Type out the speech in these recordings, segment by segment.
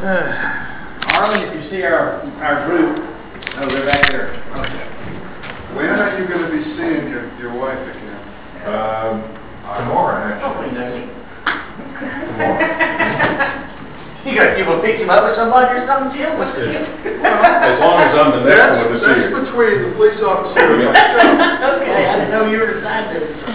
Arlen, if you see our group, oh, they're back there. Okay. When are you going to be seeing your wife again? Tomorrow, actually. Hopefully next week. Tomorrow. You gonna fix him up with somebody or something, Jim? As long as I'm the next one to see That's you. between the police officer and myself. Okay, I didn't know you were assigned to it.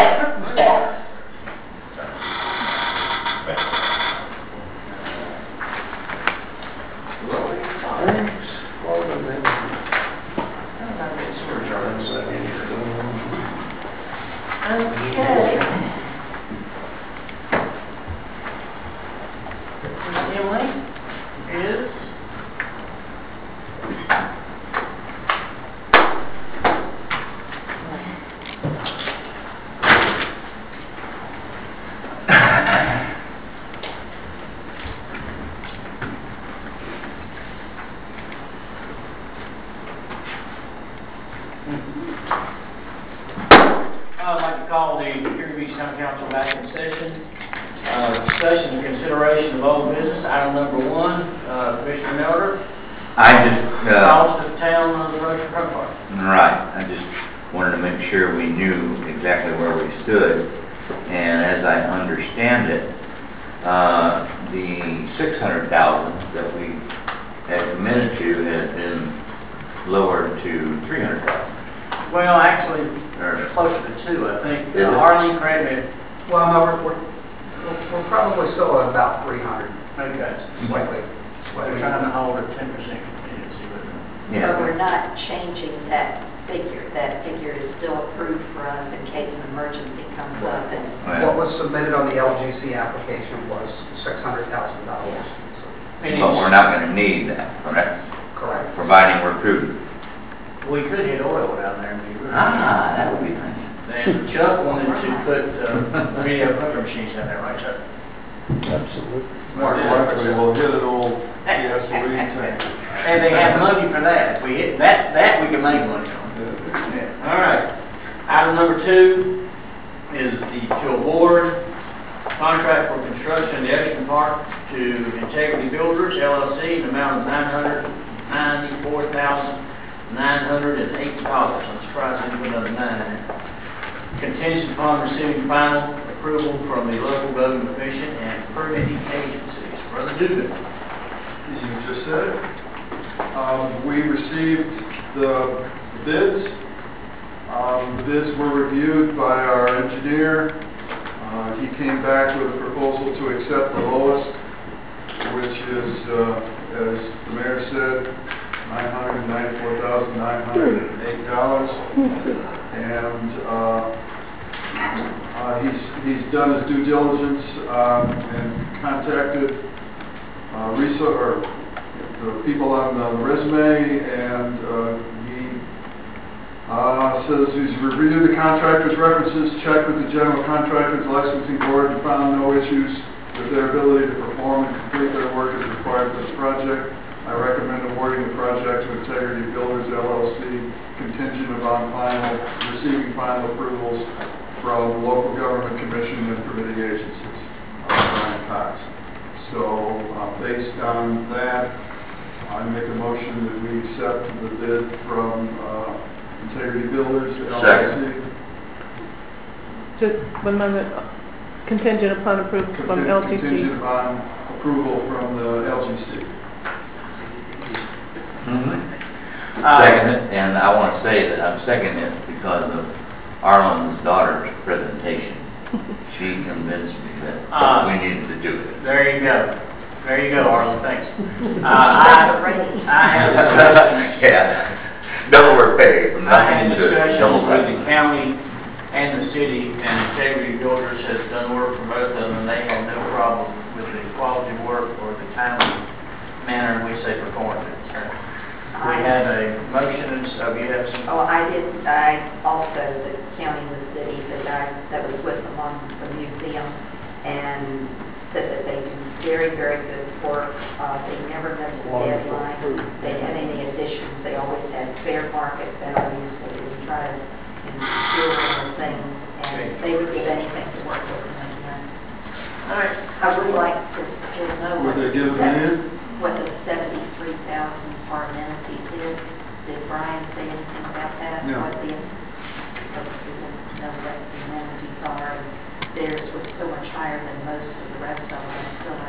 Okay. Emily is I'd like to call the Cherokee Beach County Council back in session. Discussion and consideration of old business. Item number 1, Commissioner Melder. I just, Cost of town on the Russian Front Park. right, I just wanted to make sure we knew exactly where we stood. And as I understand it, the $600,000 that we had committed to has been lowered to $300,000. Well, actually, Or, closer to 2, I think. Is it? Arlene, correct me. Well, no, we're probably still at about 300, Okay. slightly. We're trying to hold a 10% contingency with them. But yeah, we're not changing that figure. That figure is still approved for us in case an emergency comes up. And What well, was submitted on the LGC application was $600,000. but we're not going to need that, correct? Correct. Providing we're prudent. We could hit oil down there. Ah, that would be nice. And Chuck wanted to put video printer machines down there, right, Chuck? More likely we'll hit an old gasoline tank. And they have money for that. If we hit that we can make money on. Yeah. All right. Item number 2 is to award contract for construction of the Ocean Park to Integrity Builders, LLC, in the amount of $994,908. I'm surprised they didn't put another 9. Contingent upon receiving final approval from the local government commission and permitting agencies. Brother Dugan. You just said it. We received the bids. The bids were reviewed by our engineer. He came back with a proposal to accept the lowest, which is, as the mayor said, $994,908. And he's done his due diligence and contacted the people on the resume, and he says he's reviewed the contractor's references, checked with the general contractor's licensing board, and found no issues with their ability to perform and complete their work as required for the project. I recommend awarding the project to Integrity Builders, LLC, contingent upon receiving final approvals from the local government commission and permitting agencies. Brian Cox. So based on that, I make a motion that we accept the bid from Integrity Builders, LLC. Second. Just 1 moment. Contingent upon approval from LGC. Contingent upon approval from the LGC. Second it, and I want to say that I'm seconding it because of Arlen's daughter's presentation. She convinced me that we needed to do it. There you go. There you go, Arlen. Thanks. that's a raise. I have discussions. Yeah, double we're paid from I had nothing to discussions double with pay. the county and the city, and Integrity Builders has done work for both of them, and they have no problem with the quality of work or the timely manner in which they perform it. So we have a motion, and so you have some. Oh, I also, the county and the city, the guy that was with them on the museum, and said that they do very, very good work. They never miss a deadline. They had any additions. They always had fair market value, so they would try to ensure things, and they would give anything to work with them again. All right. I would like to know. Were they giving that- in?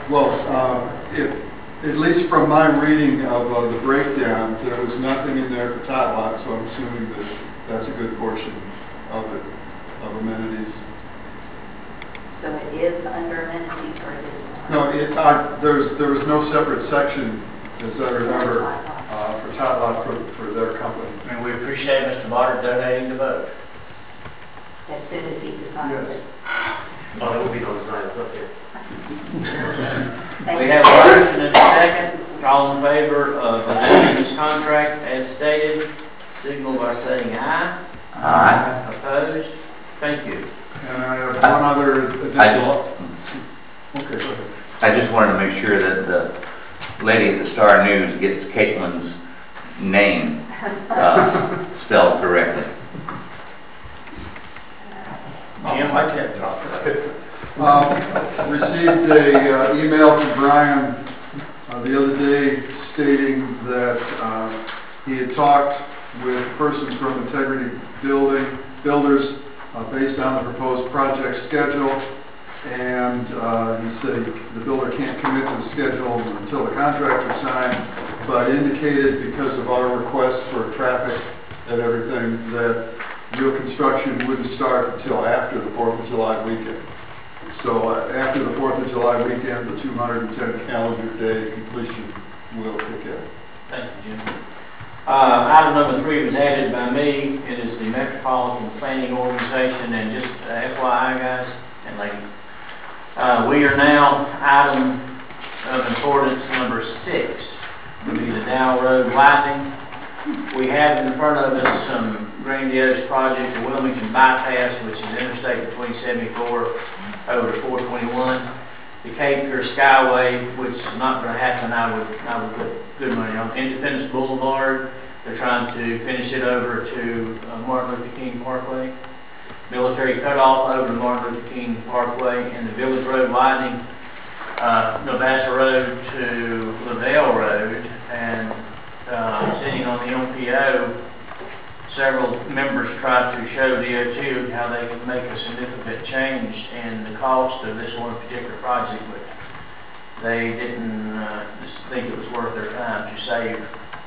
Well, at least from my reading of the breakdown, there was nothing in there for tot lot, so I'm assuming that that's a good portion of it, of amenities. So it is under amenities or it is not? No, there was no separate section, as I remember, for tot lot for their company. And we appreciate Mr. Botter donating the vote. As soon as he decides Yes. it. Oh, it will be those lines up there. Thank We you. have a motion and a second. All in favor of adopting this contract as stated, signal by saying aye. Aye. Opposed? Thank you. And I have one other additional. Okay, go ahead. I just wanted to make sure that the lady at the Star News gets Caitlin's name spelled correctly. Jim, I can't talk. Received a email from Brian the other day stating that he had talked with a person from Integrity Builders based on the proposed project schedule, and he said the builder can't commit to the schedule until the contracts are signed, but indicated because of our request for traffic and everything that real construction wouldn't start until after the 4th of July weekend. So after the 4th of July weekend, the 210 calendar day completion will kick in. Thank you, Jim. Item number 3 was added by me. It is the Metropolitan Planning Organization, and just FYI, guys and ladies, we are now item of importance number 6, will be the Dow Road widening. We have in front of us some grandiose project, the Wilmington Bypass, which is interstate between 74 over to 421. The Cape Fear Skyway, which is not going to happen, I would put good money on. Independence Boulevard, they're trying to finish it over to Martin Luther King Parkway. Military Cutoff over to Martin Luther King Parkway, and the Village Road widening, Novassa Road to Lavelle Road, and sitting on the MPO, several members tried to show DOT how they could make a significant change in the cost of this one particular project, but they didn't just think it was worth their time to save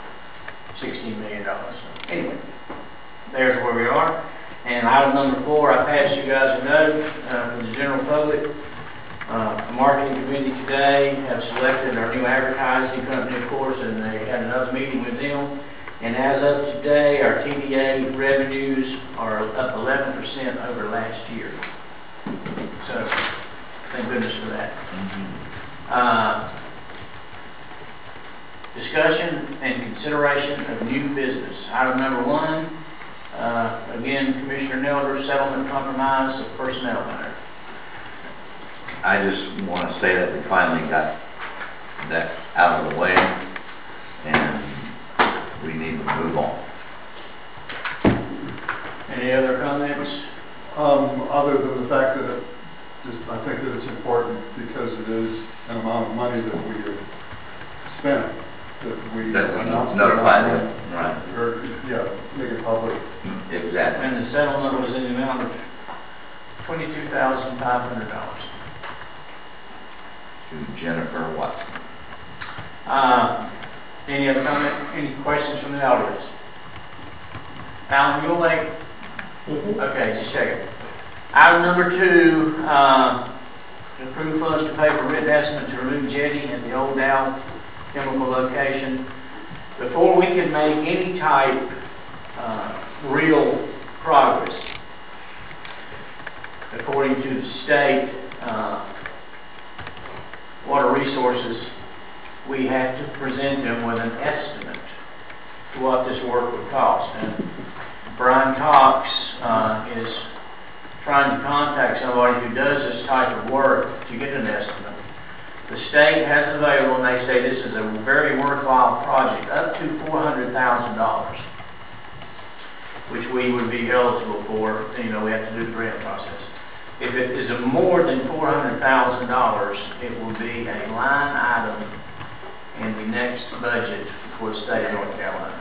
$16 million. So anyway, there's where we are. And item number 4, I passed you guys a note for the general public. The marketing committee today have selected our new advertising company, of course, and they had another meeting with them. And as of today, our TDA revenues are up 11% over last year. So, thank goodness for that. Discussion and consideration of new business. Item number 1, again, Commissioner Nelder, settlement compromise of personnel matter. I just want to say that we finally got that out of the way, and we need to move on. Any other comments? Other than the fact that I think that it's important because it is an amount of money that we have spent, that we announced it. Notify them, right. Or, yeah, make it public. Exactly. And the settlement was in the amount of $22,500. To Jennifer Watson. Any other comment? Any questions from the audience? Alan, you'll make? Okay, just check it. Item number 2, approve funds to pay for written estimate to remove jetty at the Old Dow chemical location. Before we can make any type real progress, according to the state water resources, we have to present them with an estimate to what this work would cost. And Brian Cox is trying to contact somebody who does this type of work to get an estimate. The state has available, and they say this is a very worthwhile project, up to $400,000, which we would be eligible for. You know, we have to do the grant process. If it is more than $400,000, it will be a line item in the next budget for the state of North Carolina.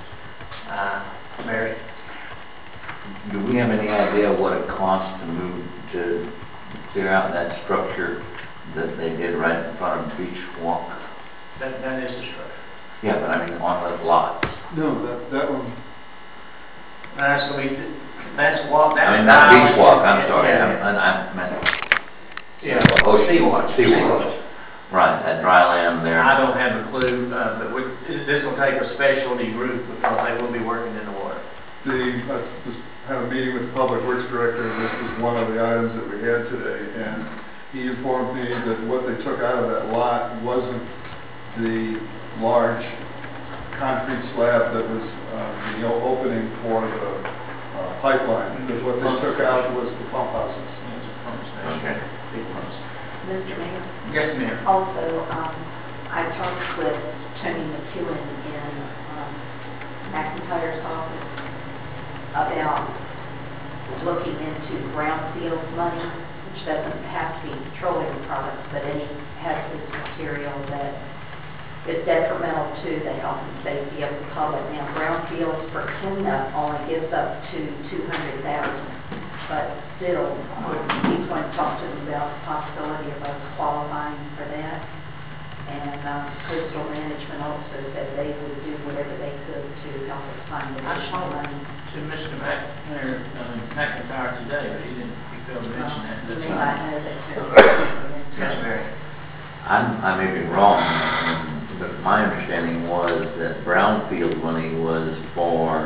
Mary? Do we have any idea what it costs to move, to clear out that structure that they did right in front of Beach Walk? That is the structure. Yeah, but I mean on the lots. No, that one, That's gonna be, that's walk, that's. I mean, not Beach Walk, I'm Yeah, sorry, yeah. I meant. Yeah, Ocean Seawatch. Seawatch. Right, that dry land there. I don't have a clue, but this will take a specialty group because they will be working in the water. I just had a meeting with the Public Works Director, and this was one of the items that we had today, and he informed me that what they took out of that lot wasn't the large concrete slab that was the opening for the pipeline, that what they took out was the pump houses. It's a pump station. Okay. Big pumps. Mr. Mayor, Yes, ma'am. also, I talked with Tony McEwen in McIntyre's office about looking into brownfield money, which doesn't have to be petroleum products, but any hazardous material that is detrimental to the health and safety of the public. Now, brownfields for cleanup only gives up to $200,000, but still, he's going to talk to them about the possibility of us qualifying for that. And Coastal Management also said they would do whatever they could to help us find additional money. To Mr. McIntyre today, but he didn't, he failed to mention that. You That's may fine. not know that Terry. Yes, Mary. I may be wrong, but my understanding was that brownfield money was for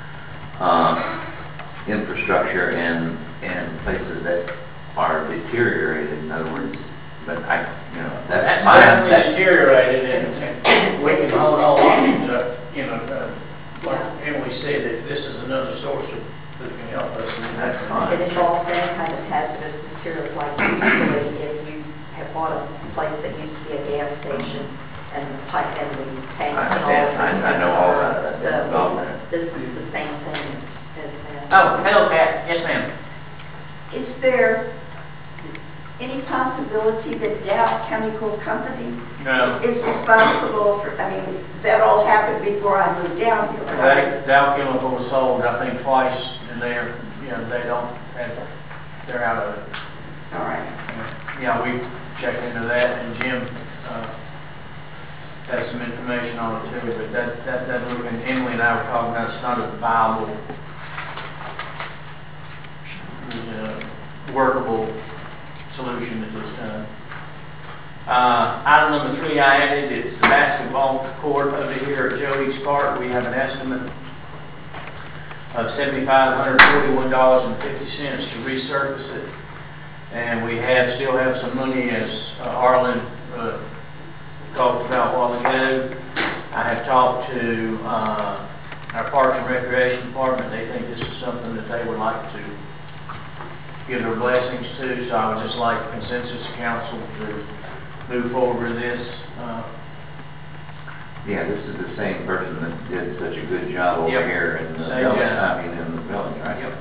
infrastructure and places that are deteriorated, in other words, but That's my, definitely deteriorated, and we can hold all options up, like Emily said, that this is another source that can help us. And That's fine. It involves any kind of hazardous materials, like usually if you have bought a place that used to be a gas station and the pipe and the tanks I and all. understand. I know all about that. That's involved in So it. this is the same thing as that. Oh, hello, Pat. Yes, ma'am. Is there any possibility that Dow Chemical Company No. is responsible for, that all happened before I moved down here. but I think- Dow Chemical was sold, I think, twice, and they don't have, they're out of it. All right. Yeah, we checked into that, and Jim has some information on it too, but that and Emily and I were talking about, it's not a viable, workable solution at this time. Item number 3 I added, it's the basketball court over here at Joe East Park. We have an estimate of $7,541.50 to resurface it. And we still have some money, as Arlen talked about a while ago. I have talked to our Parks and Recreation Department. They think this is something that they would like to give their blessings to, so I would just like consensus council to move forward with this. Yeah, this is the same person that did such a good job over Yep. here in the Same village, guy. in the village, right? Yep.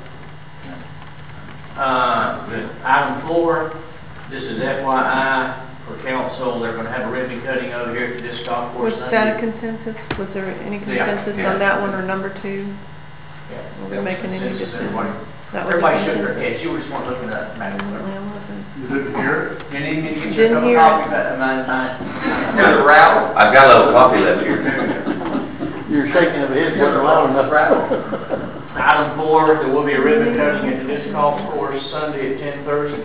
Item 4, this is FYI for council. They're going to have a ribbon cutting over here at the disc golf course. Was that a consensus? Was there any consensus yeah. on that one or number 2? Yeah. Were we making any Consensus, decisions? everybody. That was a Everybody shook their consensus? heads. You were just want to looking at Madam Clerk. I wasn't. You didn't hear it? You need me to get you a Didn't cup of hear coffee? it. But mine. There's a rattle. I've got a little coffee left here. You're shaking of the head, wasn't loud enough rattle. Item 4, there will be a ribbon cutting at the disc golf course Sunday at 10:30.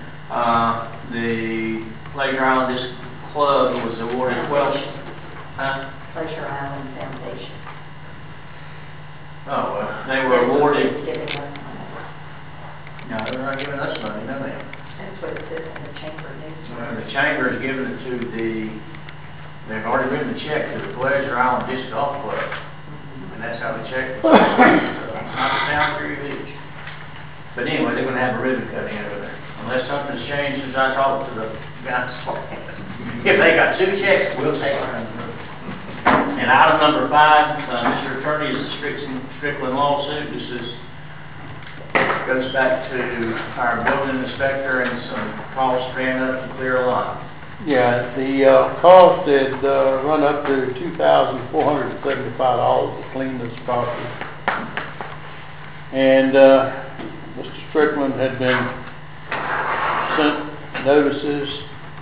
The Pleasure Island Disc Club was awarded 12. Pleasure Island Foundation. They were awarded. It's giving us money. No, they're not giving us money, no ma'am. That's what it says in the chamber news. The chamber is giving it to they've already written the check to the Pleasure Island Disc Golf Club. And that's how the check was. It's not the town of Fury Beach. But anyway, they're going to have a ribbon cutting over there. Unless something's changed since I talked to the guys. If they got 2 checks, we'll take them. And item number 5, Mr. Attorney, is the Strickland lawsuit. This goes back to our building inspector and some costs ran up to clear a lot. Yeah, the cost had run up to $2,475 to clean this property. And Mr. Strickland had been sent notices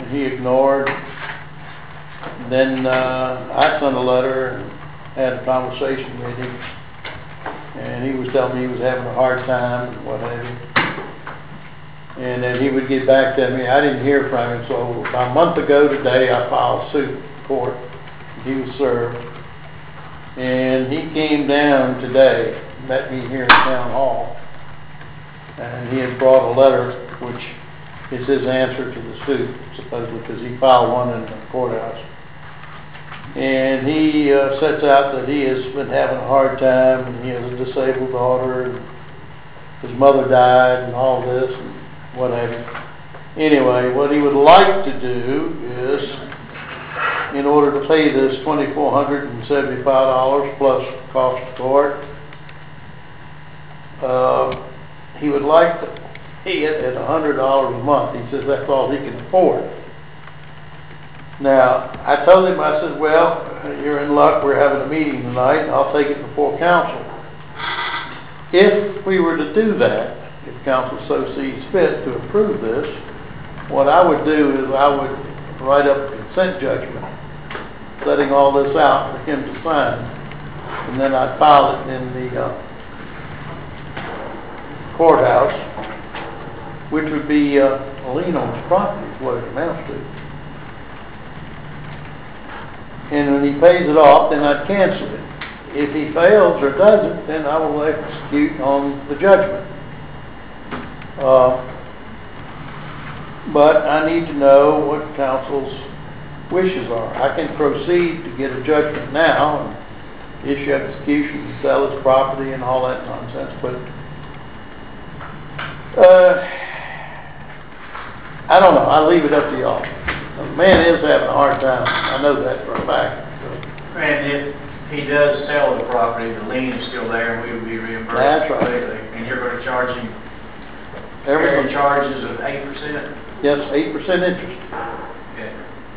and he ignored. And then I sent a letter and had a conversation with him, and he was telling me he was having a hard time and what have you. And then he would get back to me. I didn't hear from him, so about a month ago today, I filed suit in court. He was served. And he came down today, met me here in town hall, and he had brought a letter, which is his answer to the suit, supposedly, because he filed one in the courthouse. And he sets out that he has been having a hard time, and he has a disabled daughter, and his mother died, and all this, and what have you. Anyway, what he would like to do is, in order to pay this $2,475 plus cost of court, he would like to pay it at $100 a month. He says that's all he can afford. Now, I told him, I said, well, you're in luck. We're having a meeting tonight, and I'll take it before council. If we were to do that, if council so sees fit to approve this, what I would do is I would write up a consent judgment, setting all this out for him to sign, and then I'd file it in the courthouse, which would be a lien on his property, is what it amounts to. And when he pays it off, then I'd cancel it. If he fails or doesn't, then I will execute on the judgment. But I need to know what council's wishes are. I can proceed to get a judgment now and issue execution and sell his property and all that nonsense, but I don't know. I'll leave it up to y'all. The man is having a hard time. I know that for a fact. And if he does sell the property, the lien is still there, and we would be reimbursed. That's right. Completely. And you're going to charge him Everything. charges of 8%? Yes, 8% interest. Okay.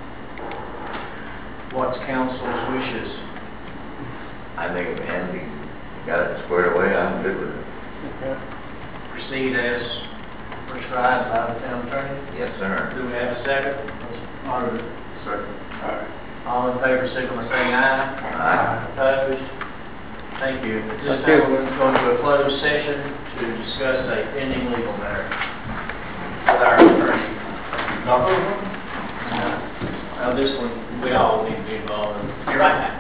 What's council's wishes? I think if Andy got it squared away, I'm good with it. Okay. Proceed as prescribed by the town attorney? Yes, sir. Do we have a second? Second. All right. All in favor, signal by saying aye. Aye. Opposed? Thank you. At this Thank time, you. we're going to go into a closed session to discuss a pending legal matter with our attorney. This one, we all need to be involved in. You're right back.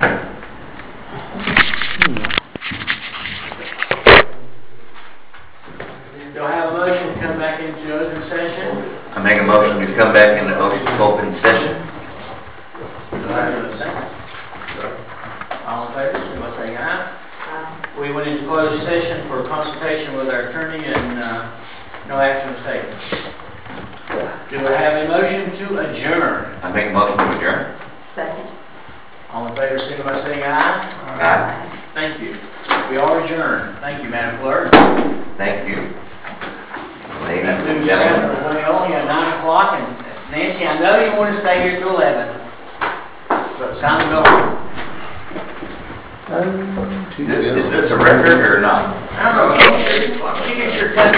Do I have a motion to come back into open session? I make a motion to come back into open session. Do I have a second? All in favor, signal by saying aye. We went into closed session for consultation with our attorney and no action was taken. Do I have a motion to adjourn? I make a motion to adjourn. Second. All in favor, signal by saying aye. Aye. Thank you. We are adjourned. Thank you, Madam Clerk. Thank you. Ladies That and moves gentlemen. us only at 9 o'clock, and Nancy, I know you want to stay here till 11, but it's time to go home. Is this a record or not? I don't know, she gets your cut.